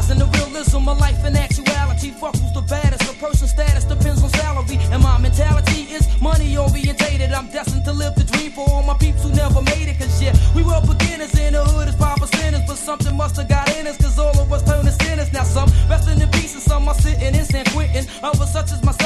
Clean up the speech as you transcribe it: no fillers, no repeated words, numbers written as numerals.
Analyzing the realism of life and actuality. Fuck who's the baddest. A person's status depends on salary. And my mentality is money orientated. I'm destined to live the dream for all my peeps who never made it. Cause yeah, we were beginners in the hood as 5%ers. But something must have got in us. Cause all of us turned to sinners. Now some resting in peace and some are sitting in San Quentin. Others such as myself